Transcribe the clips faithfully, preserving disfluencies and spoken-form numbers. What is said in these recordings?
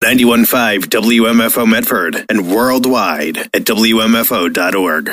ninety-one point five W M F O Medford and worldwide at W M F O dot org.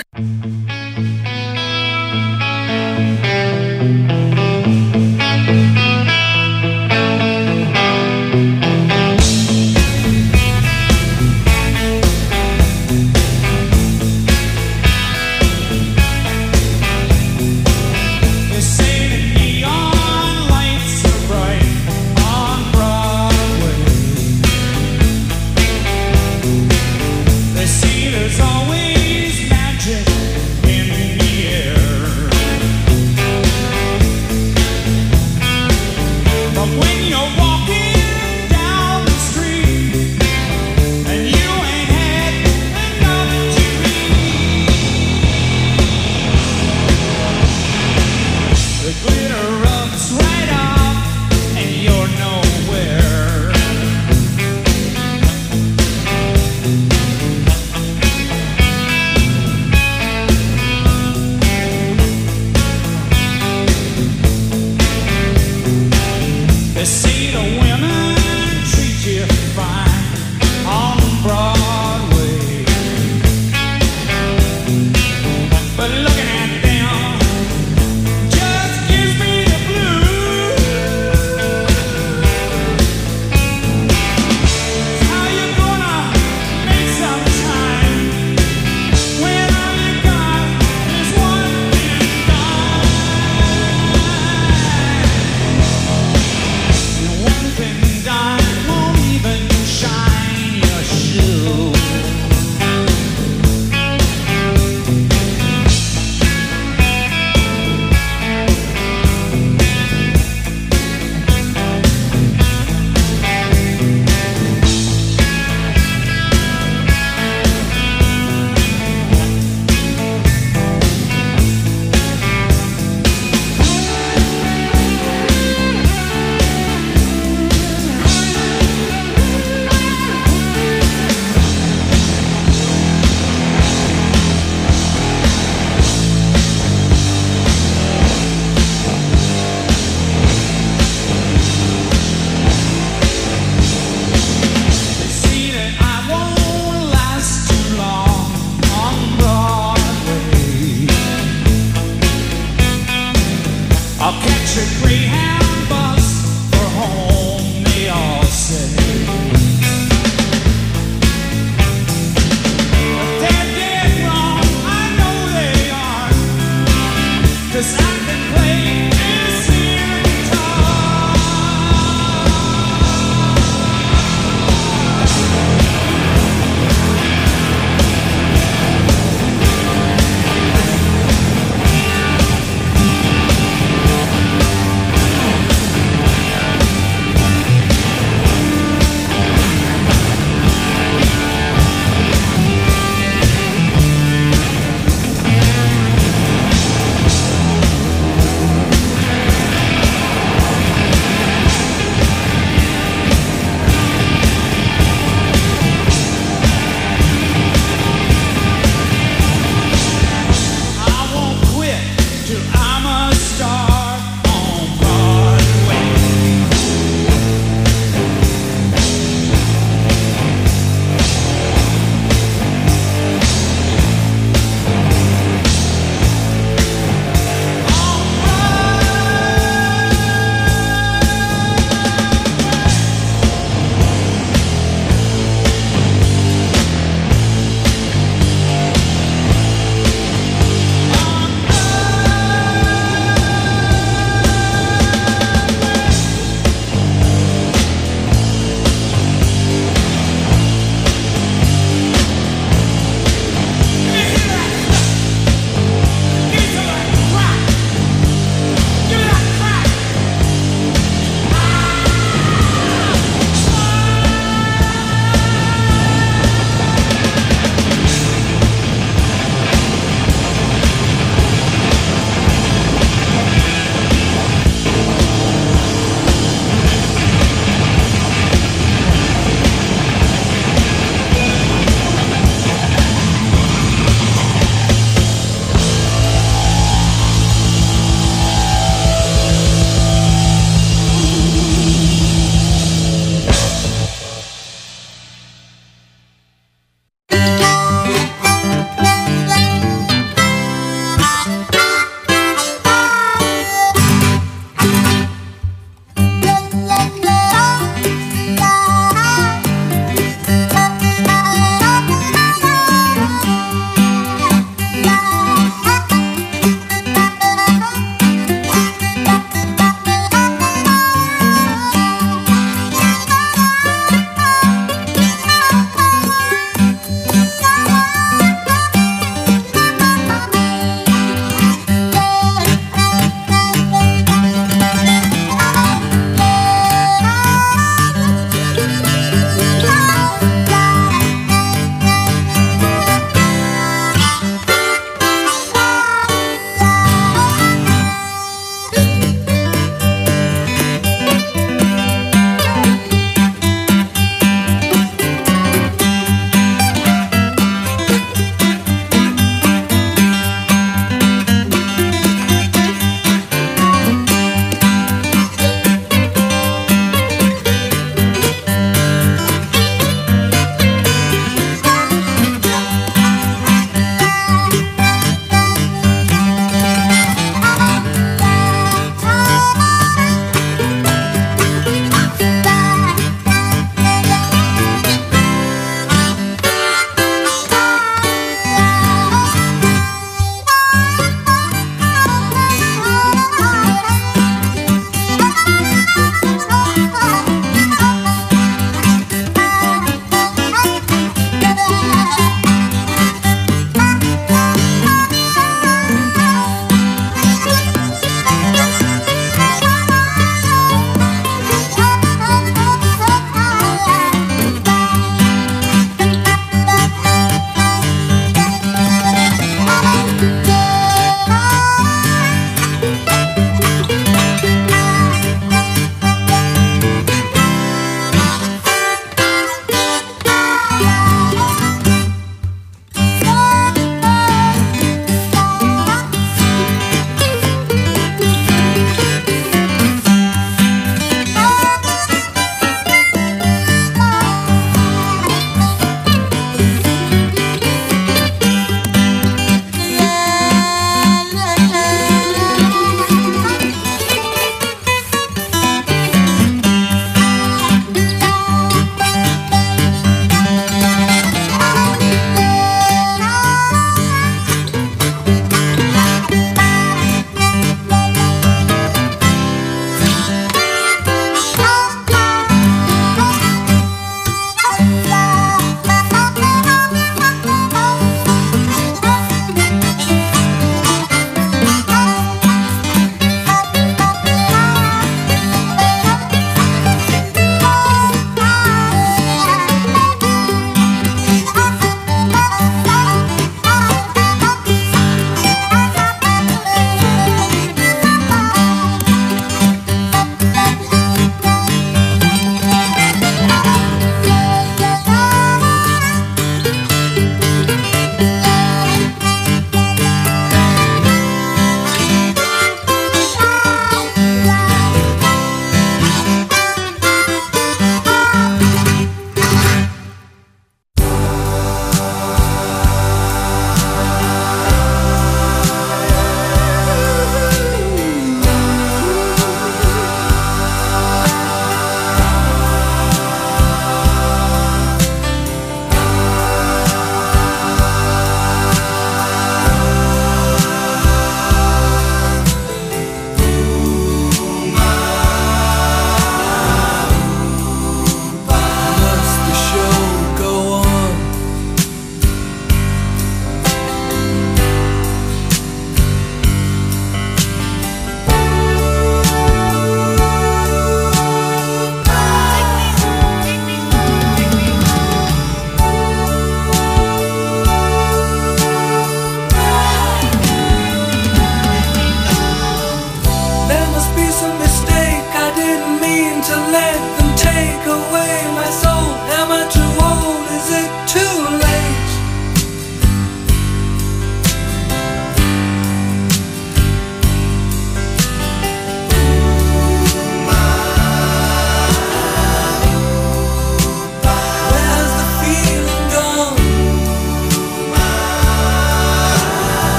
There's always magic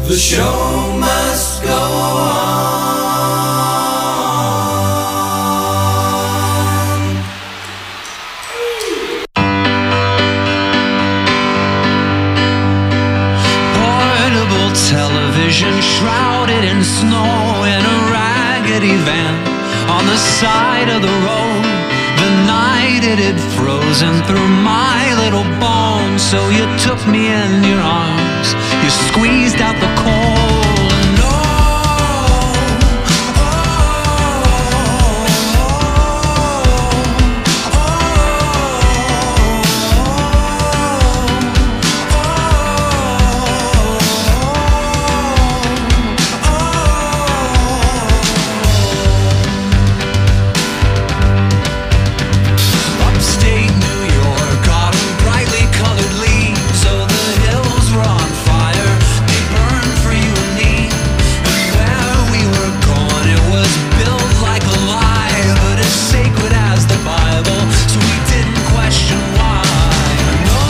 The show must go on. Portable television shrouded in snow in a raggedy van on the side of the road. The night it had frozen through my little bones, so you took me in your arms, you squeezed out the cold, and oh, oh, oh, Upstate New York, autumn brightly colored leaves, so the hills were on fire, they burned for you and me. And where we were going, it was built like a lie, but as sacred as the Bible, so we didn't question why. And oh,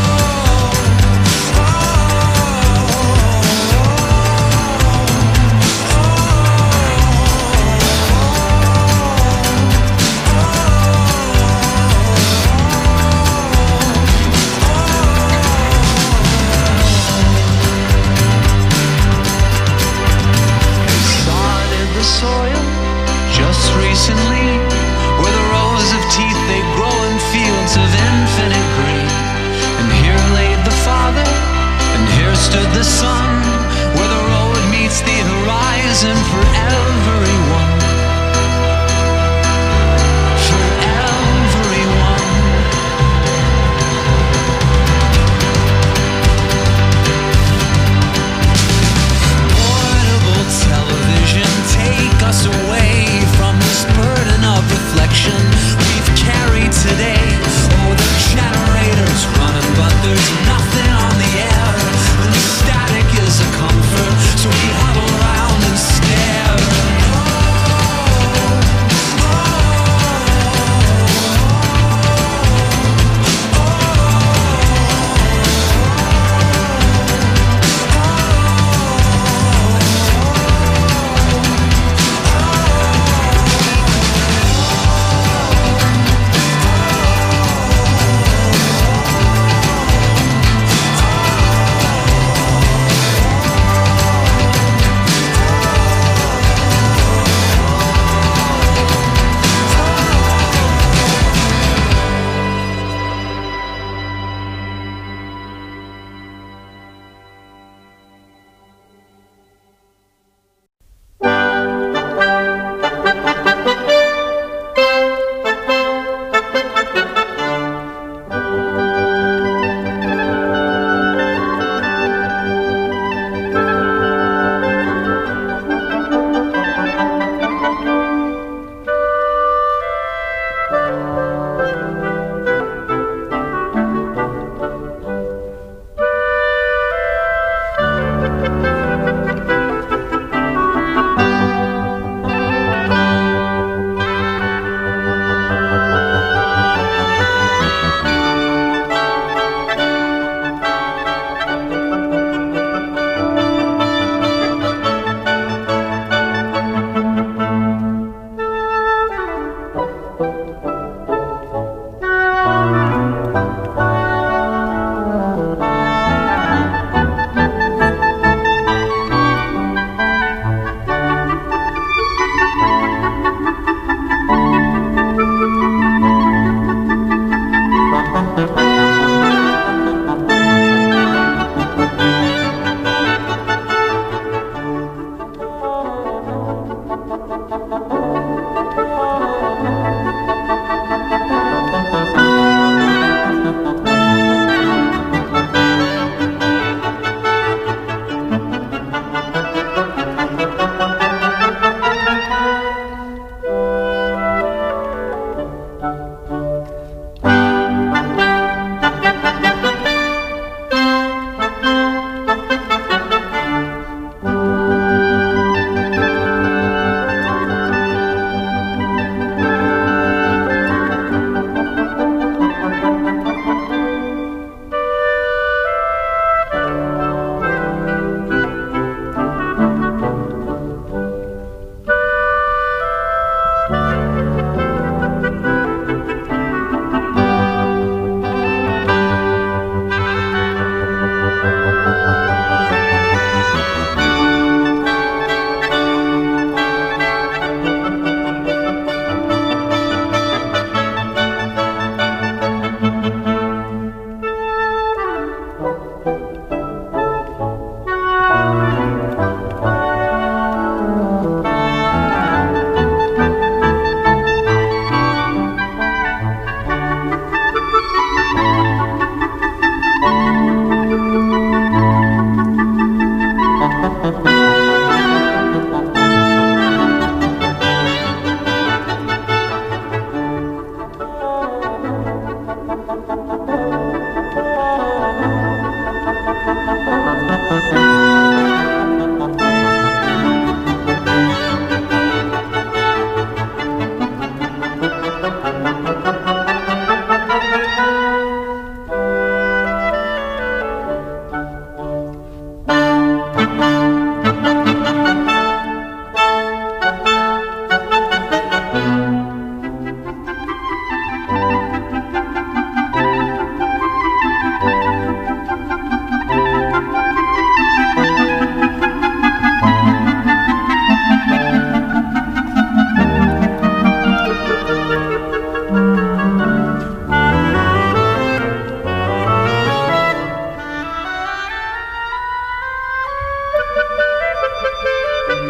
sodded the soil just recently, where the rows of teeth they grow in fields of infinite green. And here laid the Father, and here stood the Son, where the road meets the horizon for everyone. For everyone. Portable television, take us away from this burden of reflection we've carried today. Oh, the generator's running, but there's nothing on the air, and the static is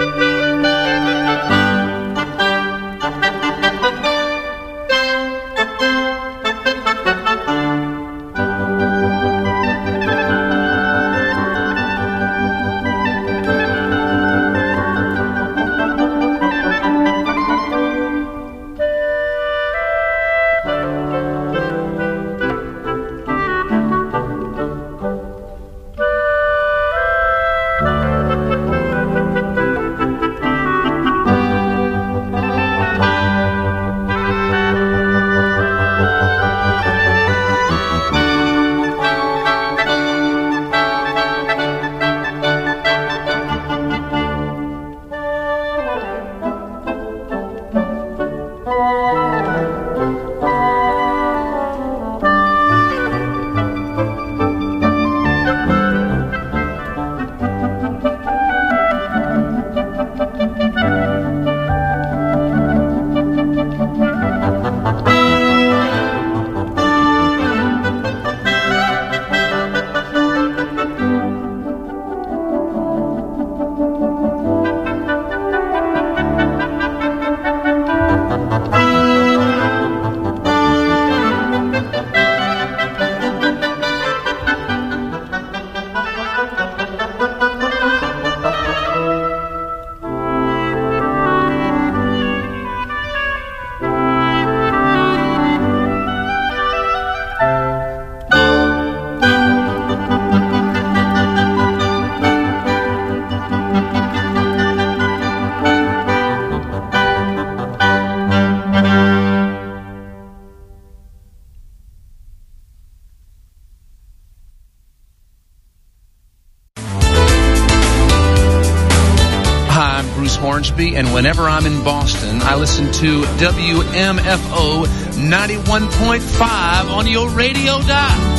Hornsby, and whenever I'm in Boston, I listen to W M F O ninety-one point five on your radio dial.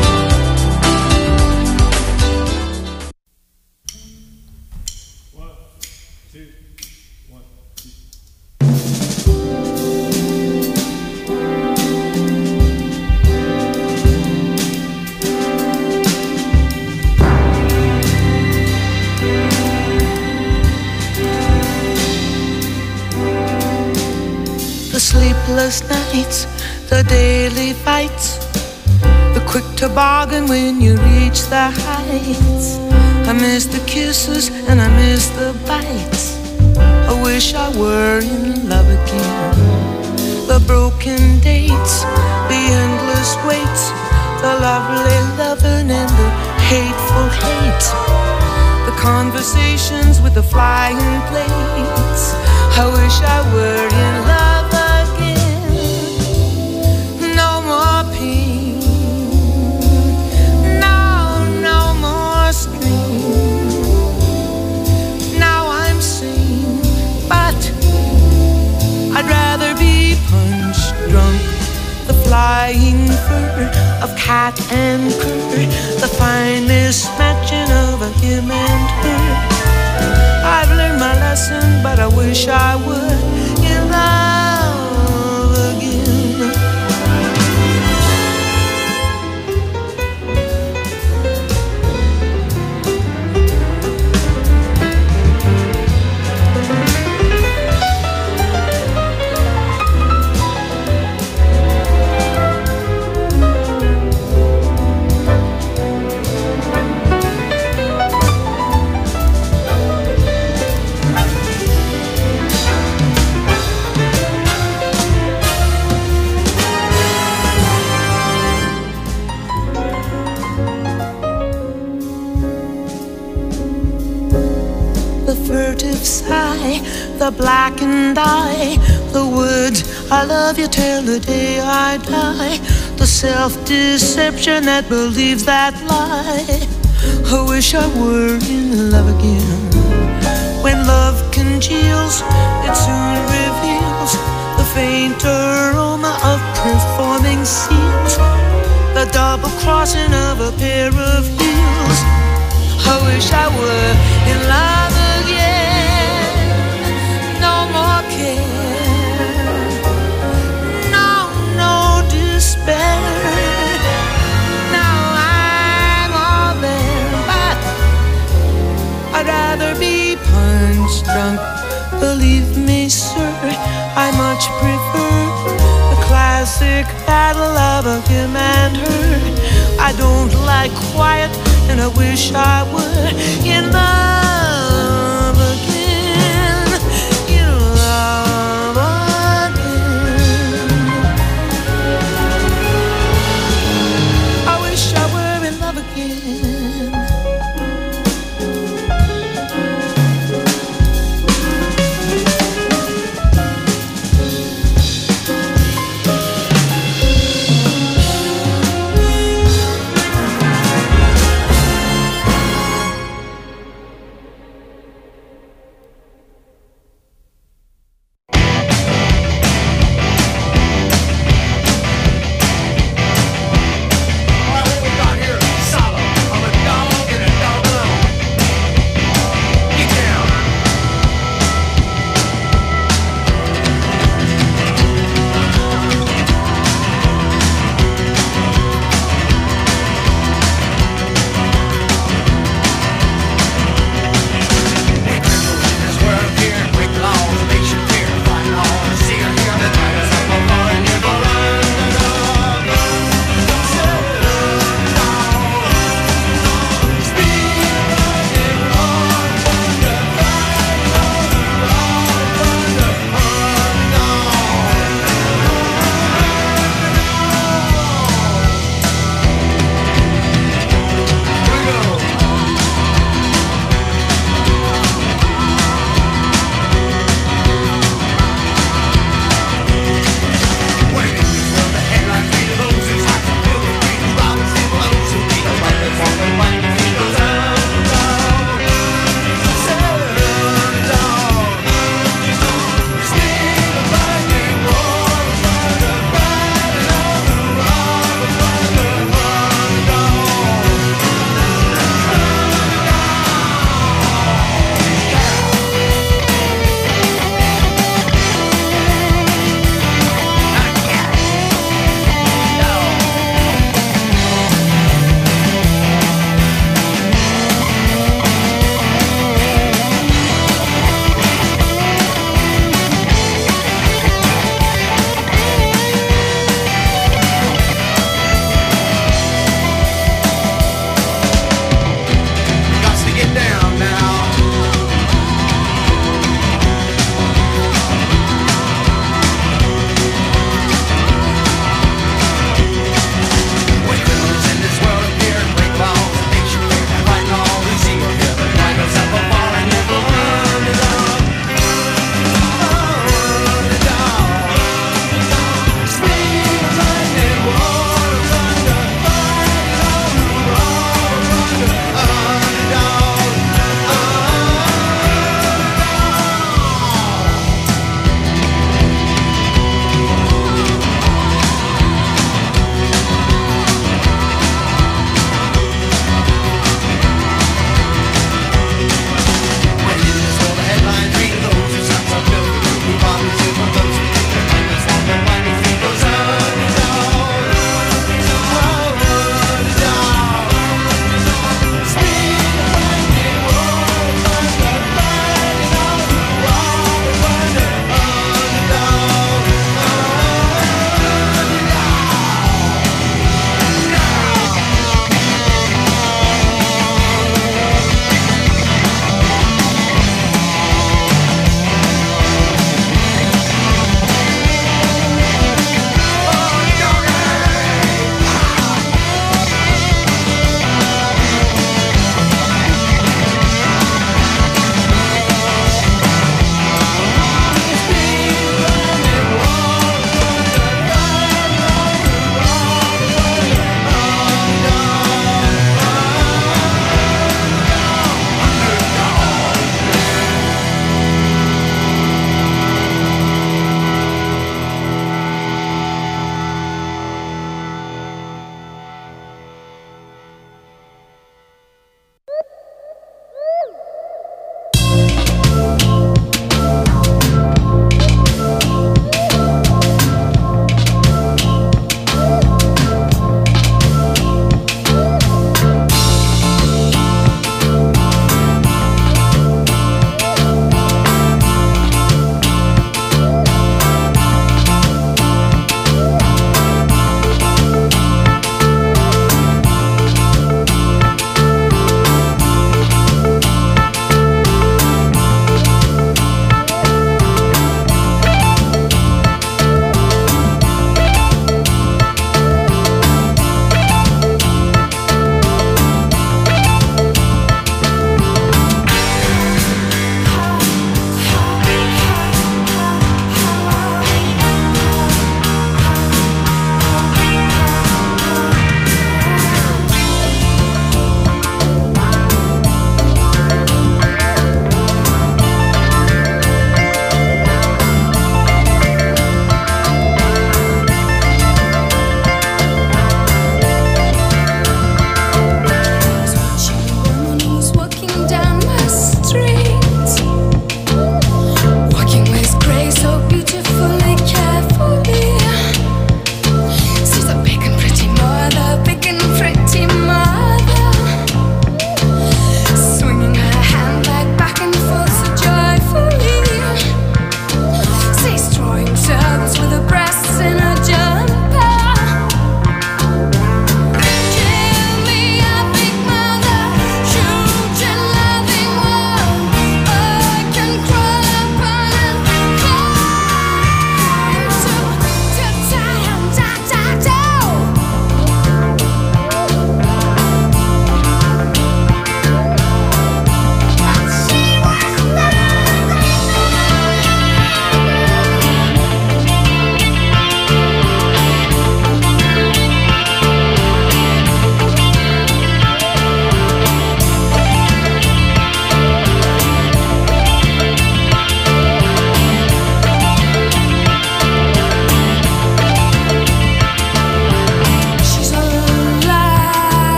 Sleepless nights, the daily fights, the quick toboggan when you reach the heights. I miss the kisses and I miss the bites. I wish I were in love again. The broken dates, the endless waits, the lovely loving and the hateful hate, the conversations with the flying plates. I wish I were in love. Flying fur of cat and cur, the finest matching of a him and her. I've learned my lesson, but I wish I would in love again. Sigh, the blackened eye, the words, I love you till the day I die, the self-deception that believes that lie. I wish I were in love again. When love congeals, it soon reveals the faint aroma of performing seals, the double crossing of a pair of heels. I wish I were in love again. No, no despair. Now I'm all there, but I'd rather be punched that love of him and her. I don't like quiet, and I wish I were in love again, in love again. I wish I were in love again.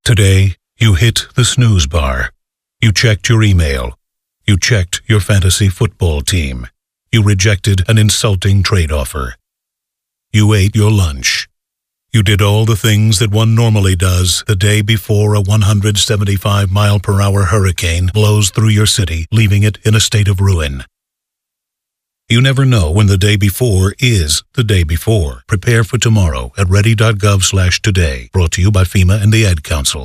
Today, you hit the snooze bar. You checked your email. You checked your fantasy football team. You rejected an insulting trade offer. You ate your lunch. You did all the things that one normally does the day before a one hundred seventy-five mile per hour hurricane blows through your city, leaving it in a state of ruin. You never know when the day before is the day before. Prepare for tomorrow at ready dot gov slash today. Brought to you by FEMA and the Ad Council.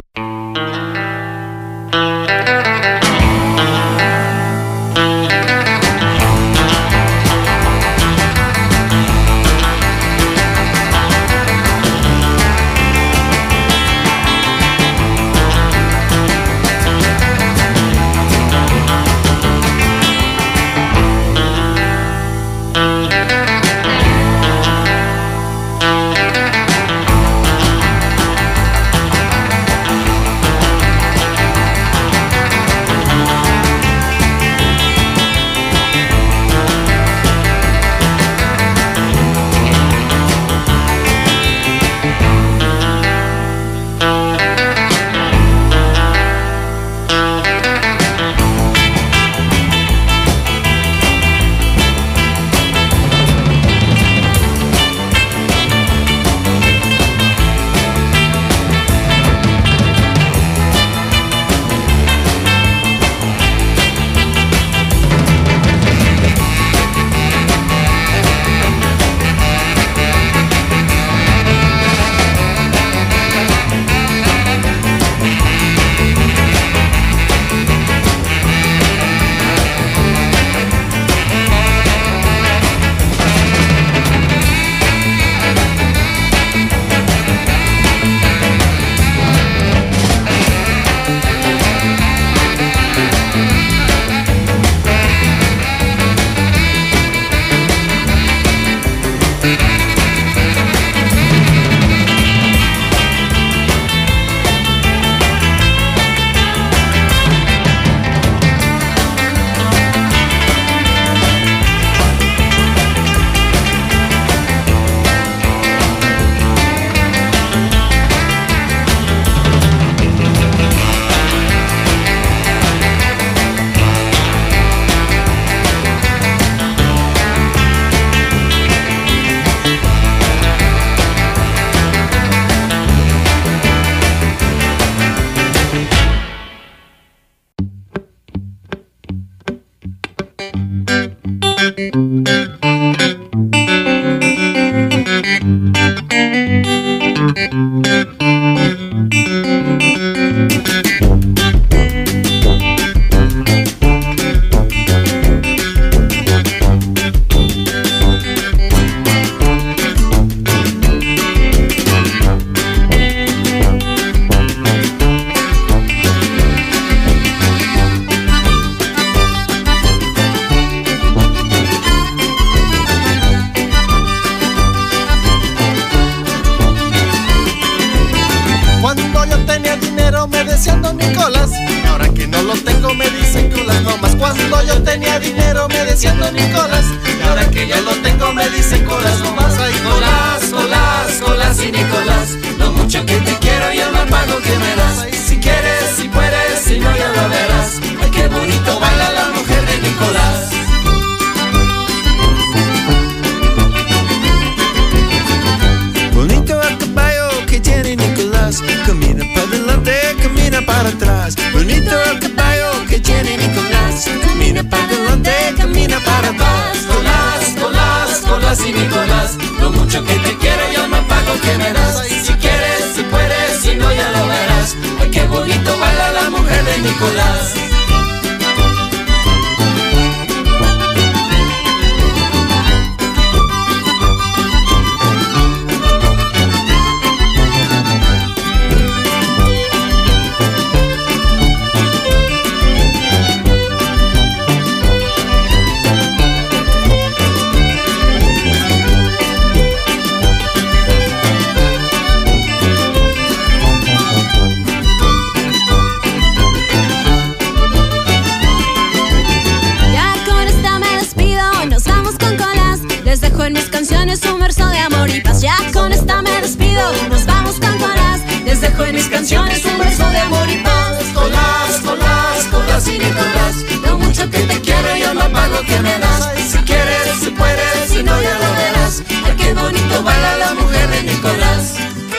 que me das. Si quieres, si puedes, si no ya lo verás. Ay, qué bonito baila la mujer de Nicolás.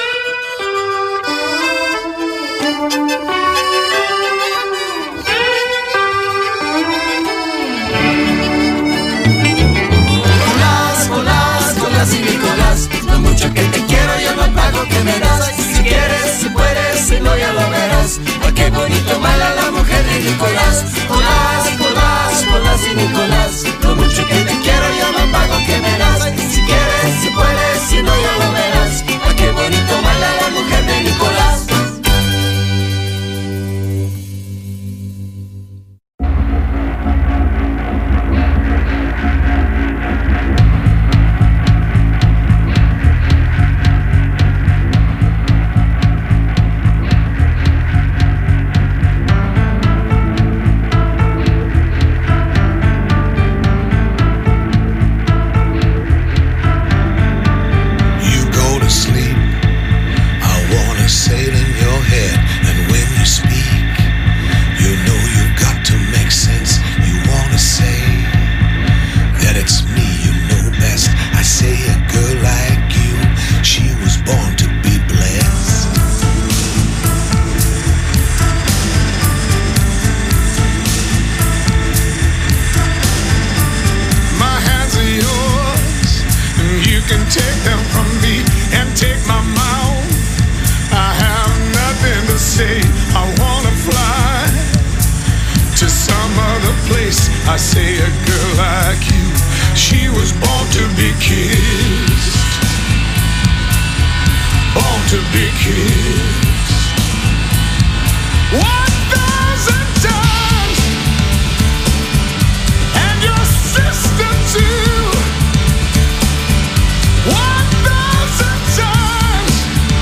Nicolás, Nicolás, Nicolás y Nicolás, lo mucho que te quiero yo no pago que me das. Si quieres, si puedes, si no ya lo verás. Ay, qué bonito baila la mujer de Nicolás. Nicolás, Nicolás, Nicolás y Nicolás, lo mucho que te quiero yo no pago que me das. Si quieres, si puedes, si no ya lo verás. Ay, qué bonito baila la mujer de Nicolás. I say a girl like you, she was born to be kissed, born to be kissed. One thousand times, and your sister too. One thousand times,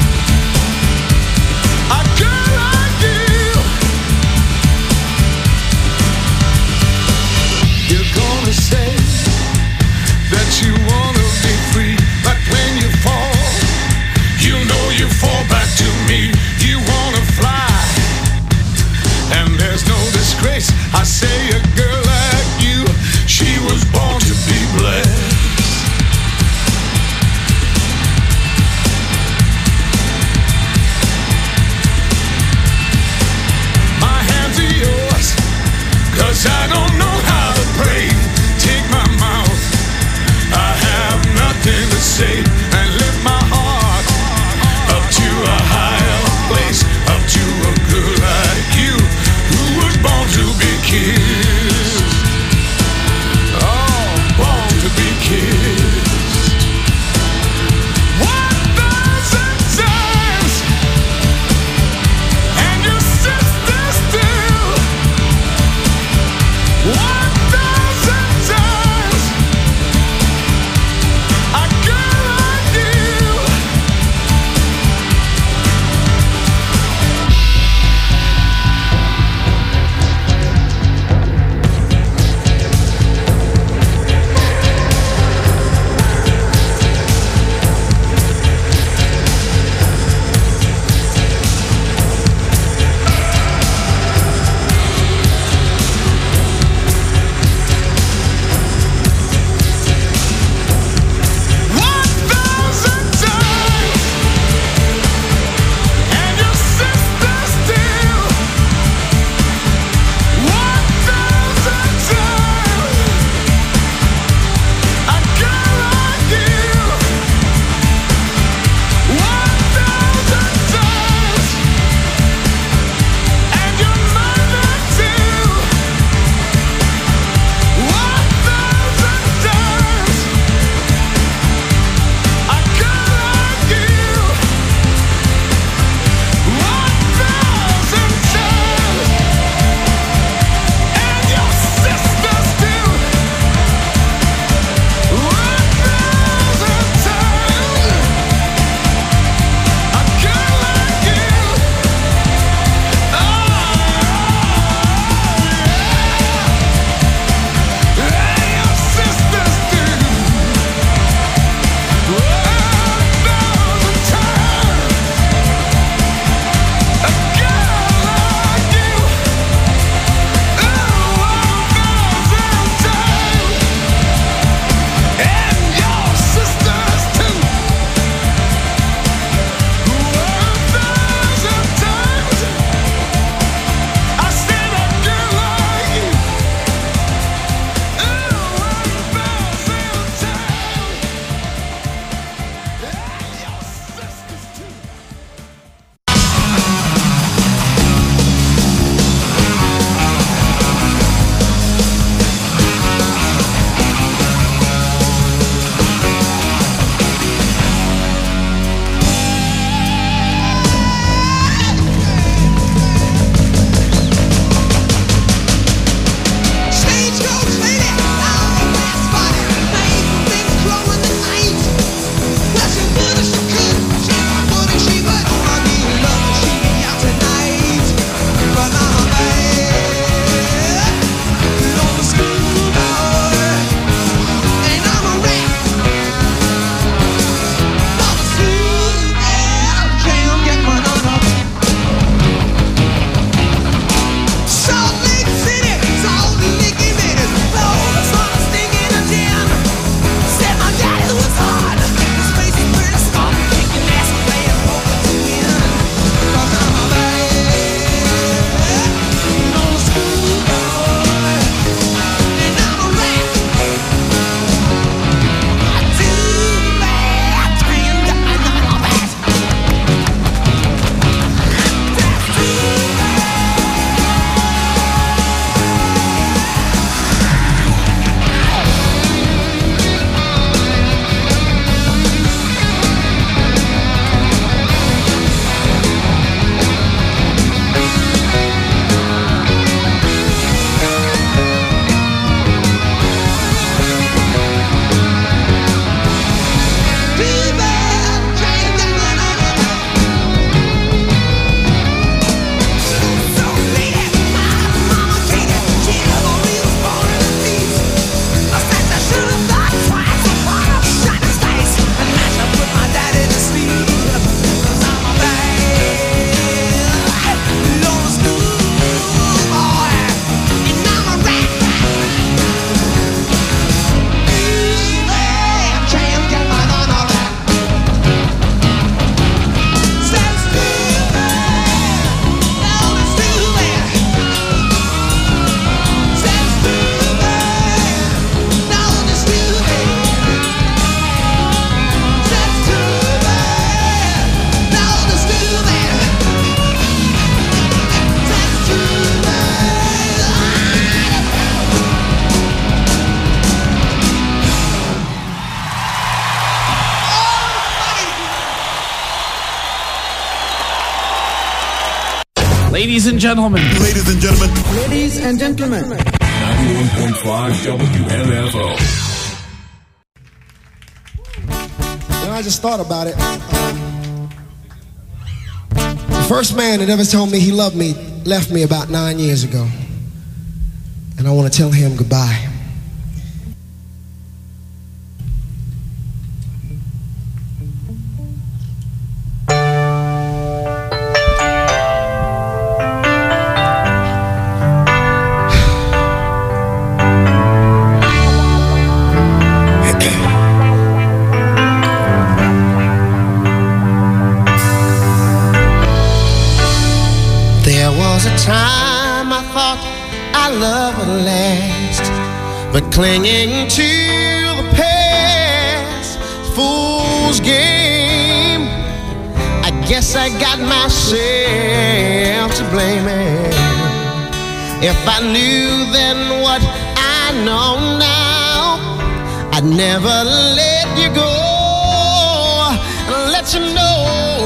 a girl like you. You're gonna say that you wanna be free, but when you fall, you know you fall back to me. You wanna fly, Ladies and gentlemen. Ladies and gentlemen. Ladies and gentlemen. ninety-one point five W M F O. You know, I just thought about it. Um, the first man that ever told me he loved me left me about nine years ago. And I want to tell him goodbye. But clinging to the past, fool's game. I guess I got myself to blame. If I knew then what I know now, I'd never let you go and let you know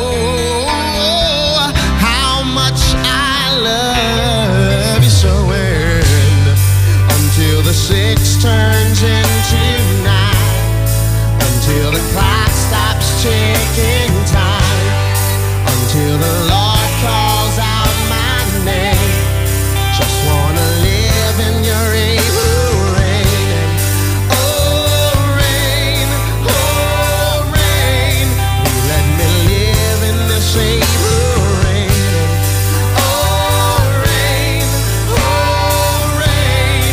how much I love you so well. Until the six turns into nine, until the clock stops ticking time, until the Lord calls out my name. Just wanna live in your April rain. Oh rain, oh rain, let me live in this April rain. Oh rain, oh rain,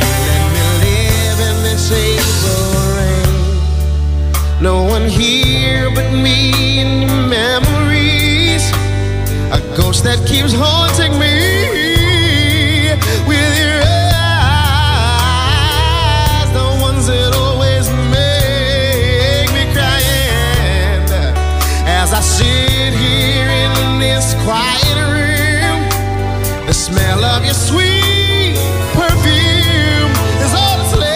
April rain. No one here but me and your memories, a ghost that keeps haunting me with your eyes, the ones that always make me cry. And as I sit here in this quiet room, the smell of your sweet perfume is all that's left.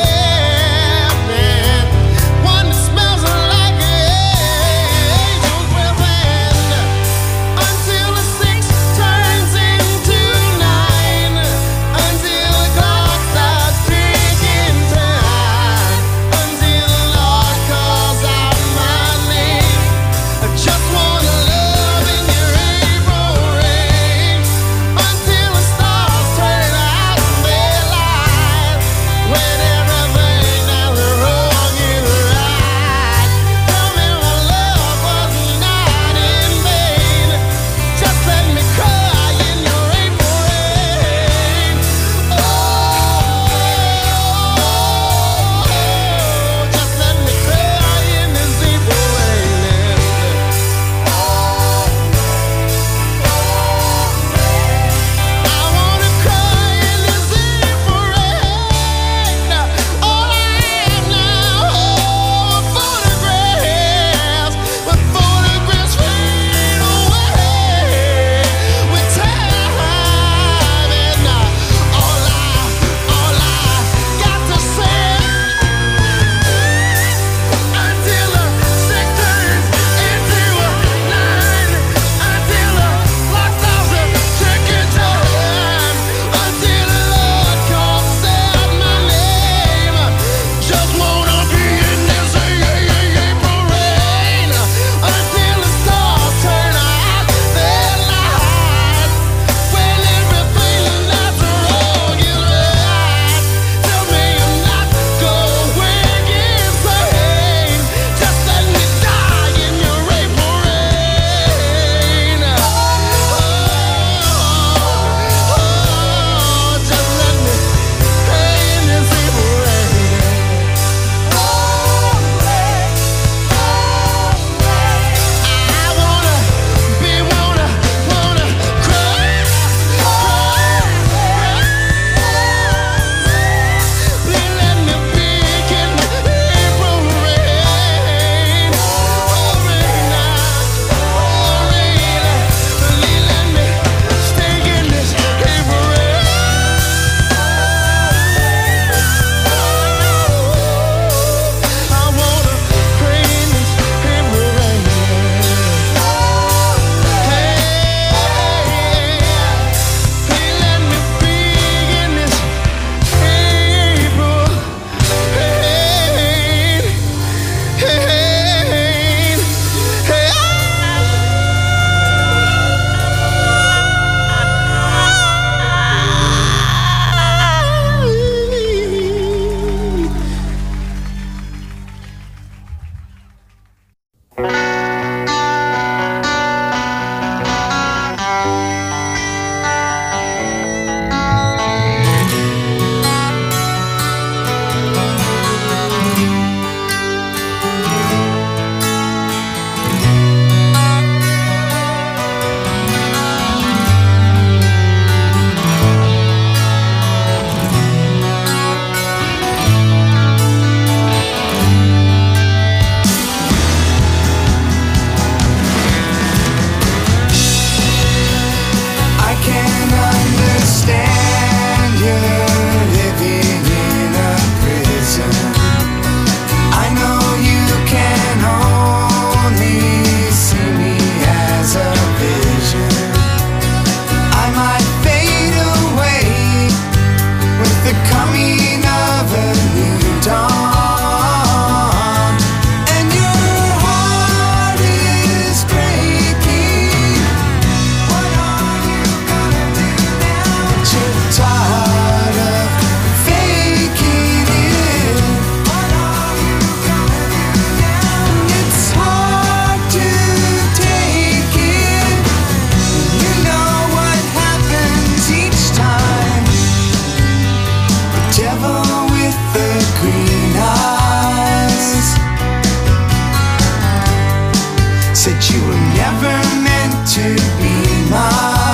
never meant to be mine.